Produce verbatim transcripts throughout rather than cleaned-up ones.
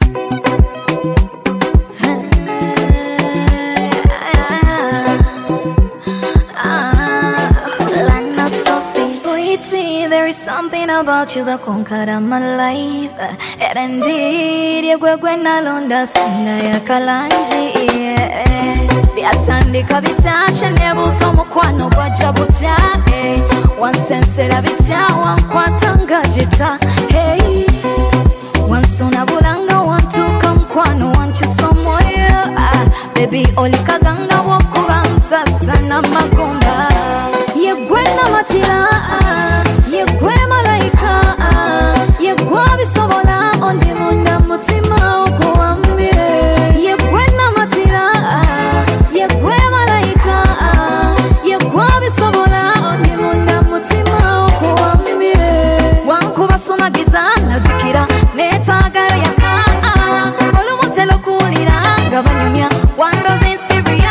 There is something about you that conquered my life. And indeed, you go when alonda sina ya kalanji. Biatandika bitacha nebu somo kwano baja butae. Wansensera bita wankwatanga jita. Hey, wansuna bulanga wantuka mkwano wanchusomo ya. Baby olikaganga wakubanza sana magomba. Yegwena matila. Yegwe malaika, yegwe bisobola ondi munda mutima okuwambye. Yegwe namatira, yegwe malaika, yegwe bisobola ondi munda mutima okuwambye. Wankuba sumagiza nazikira netagayo yaka. Olumutelo kulira nga banyumya wandoze insteria.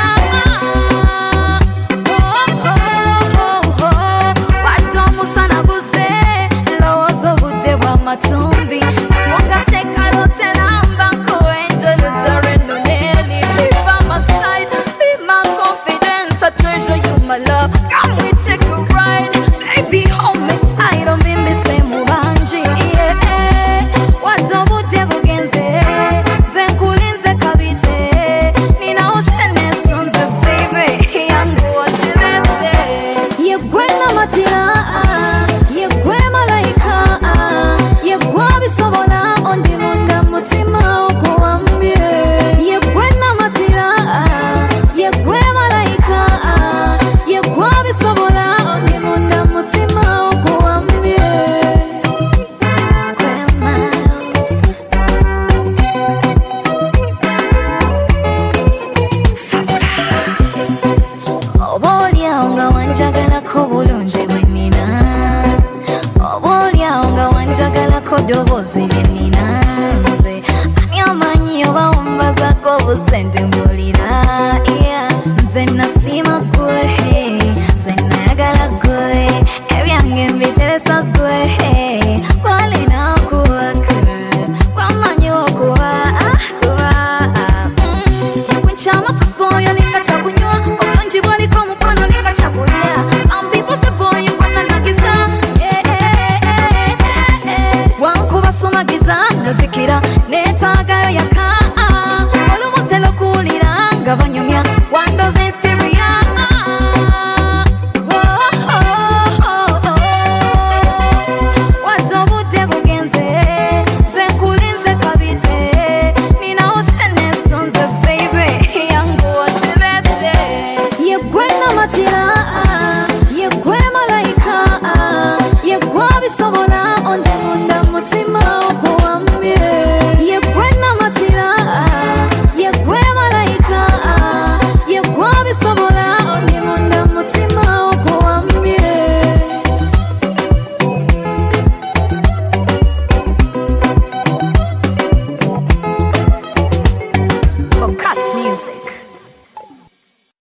Matumbi Wonga seka lote lamba Ko-angel utarendo Nelly Be by my side Be my confidence I treasure you my love Come we take a ride Baby hold me tight On mimi se mubanji Yeah Wado budevu genze Zenkulinze kabite Nina oshene sonze baby Yangu washilete Yegwe na matila Yegwe malaika Yegwe bisobola ondi munda mutima okuwambye. Yegwe namatira, yegwe malaika, yegwe bisobola ondi munda mutima okuwambye. Square miles. Sabura. Obolya nga wanjagala kubulunje bwenina. Obolya nga wanjagala kodobozi nina nze ani amanyi oba wambaza ko busente mbulira yeah nze nasima gwe nze nayagala gwe ebyange mbiteresa gwe kwali nakuwaka kwamanyi okuba kuba yakunkyama kuspoyo ninga kyakunywa obulungi bwaliko mukwano ninga kyakulya some people say boy you wanna nagiza Wankuba sumagiza nazikira netagayo yaka